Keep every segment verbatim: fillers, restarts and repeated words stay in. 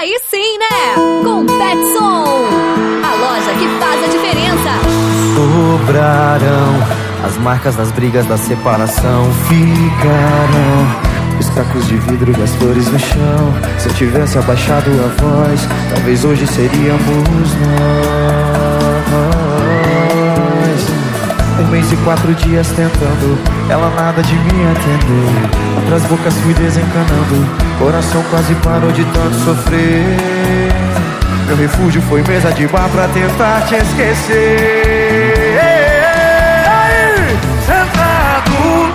Aí sim, né? Com Petson, a loja que faz a diferença. Sobrarão as marcas das brigas da separação. Ficarão os cacos de vidro e as flores no chão. Se eu tivesse abaixado a voz, talvez hoje seríamos nós. Um mês e quatro dias tentando, ela nada de me atender. Outras bocas fui desencanando, coração quase parou de tanto sofrer. Meu refúgio foi mesa de bar pra tentar te esquecer. Aí, sentado,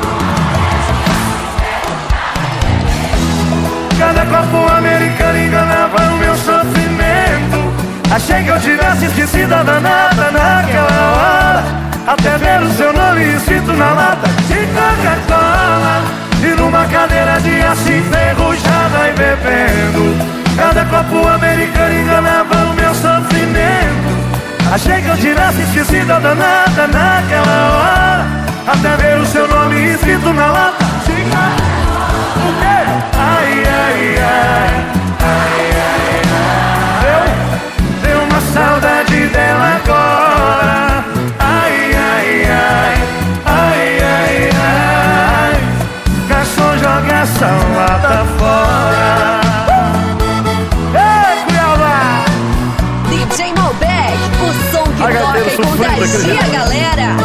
cada copo americano enganava o meu sofrimento. Achei que eu tivesse esquecido a danada naquela hora, até ver o seu nome escrito na lata de Coca-Cola. E numa cadeira de aço enferrujada e bebendo, cada copo americano enganava o meu sofrimento. Achei que eu tivesse esquecido a danada naquela hora, até ver o seu nome escrito na lata de Coca-Cola. O quê? Ai, ai, ai, ai, ai, ai. Deu, deu uma saudade dela agora. Ai, ai, ai, ai, ai, ai. Garçom, joga essa lata fora. Ei, Cuiabá! D J Malbec, o som que H toca T e contagia a galera.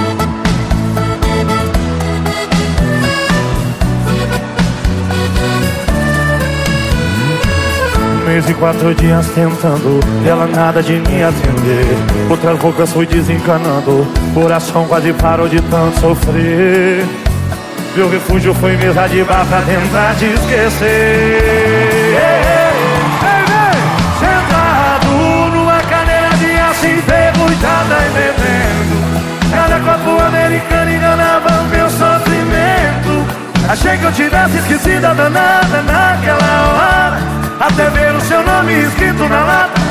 Um mês e quatro dias tentando, ela nada de me atender. Outras bocas fui desencanando, coração quase parou de tanto sofrer. Meu refúgio foi mesa de bar pra tentar te esquecer. Sentado numa cadeira de aço enferrujada e bebendo, cada copo americano enganava o meu sofrimento. Achei que eu tivesse esquecido a danada naquela hora, até ver o seu nome escrito na lata.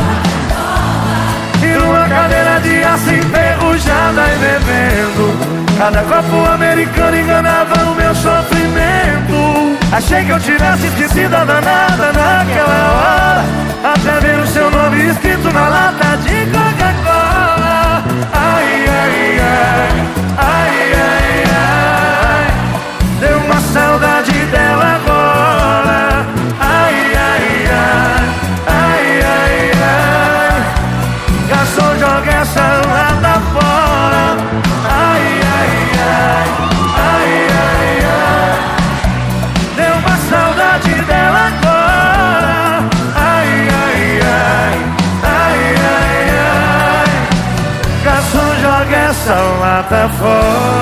E numa cadeira de aço enferrujada e bebendo, cada copo americano enganava o meu sofrimento. Achei que eu tivesse esquecido a danada naquela hora, até ver o seu nome escrito na lata de Coca-Cola. Ai, ai, ai, ai, ai, ai. Deu uma saudade dela agora. Ai, ai, ai, ai, ai, ai. Garçom, joga essa lata fora. Ai, ai, ai, ai, ai, ai. Deu uma saudade dela agora. Ai, ai, ai, ai, ai, ai. Garçom, joga essa lata fora.